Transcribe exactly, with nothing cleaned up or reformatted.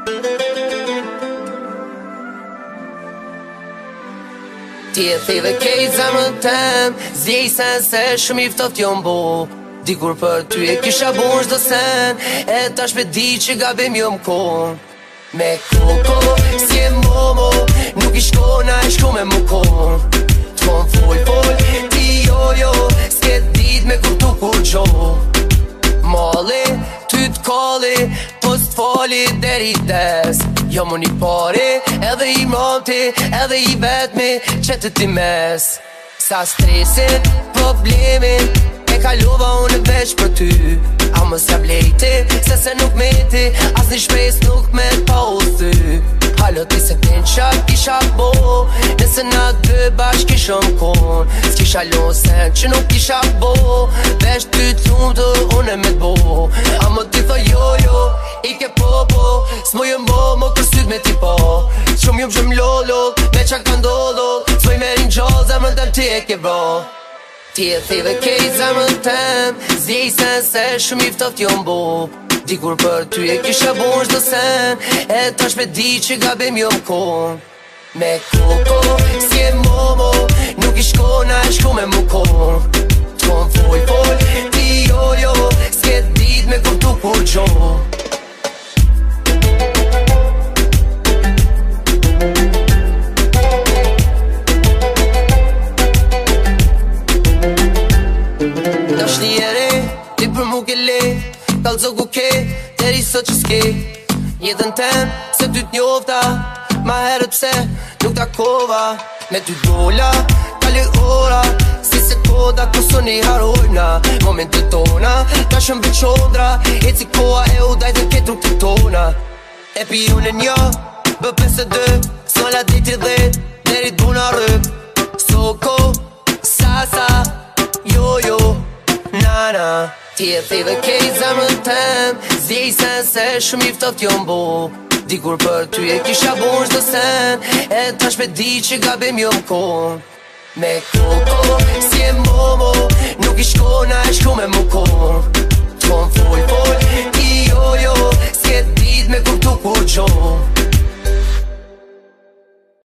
Ti e theve kejt zemrën tem, zjej sen se shumë i ftoft jo mbo. Dikur për ty e kisha bon shdo sen, e tash me di që gabim jo m'kon. Me koko, si e momo, nuk i shkona e shko me mu kon. T'kon full full, ti jo jo, s'ke dit me kuptu kur gjo. Mali, ty t'kalli, po s'tfali deri des. Jo mu një pari, edhe i mramti, edhe i vetmi, që të ti mes. Sa stresin, problemin, e kalova unë veç për ty. A më s'ja blejti, se se nuk meti, as një shpes nuk me t'pa u thy. Halo ti se t'in qa kisha bo, nëse na dë bashk kishëm kon. S'kisha lon sen që nuk kisha bo, veç ty t'lumë të une me t'bo. A më ti tho jo jo, i ke popo, s'mo jëm bo, mo kërsyt me ti po. Shumë jëm shumë lolo, me qa ka ndolo, s'moj me rinjol, zemrën tem ti e ke bro. Ti e theve kejt zemrën tem, zjej sen se shumë i ftoft jo mbo. Dikur për ty e kisha bon shdo sen, e tash me di që gabim jo m'kon. Me koko, si e momo, nuk i shkona e shko me mu kon. T'kon full full, ti jo jo, s'ke dit me kuptu kur gjo. Dashniere, ti për mu ke le, kalzo ku ke, deri sot që s'ke. Jetën tem, se ty t'njofta, ma herët pse nuk takova. Me ty dola, kali ora, si se koda ku soni harojna. Momente tona, ka shëm bëqondra, e si koa e u dajtë ke truk të tona. E pi unë një, bë pesë dë, s'nolla di ti dhe, deri t'buna rëp. Soko, sasa, jo jo, nana. Ti e theve kejt zemrën tem, zjej sen se shumë i ftoft jo mbo. Dikur për ty e kisha bon shdo sen, e tash me di që gabim jo m'kon. Me koko, si e momo, nuk i shkona e shko me mu kon.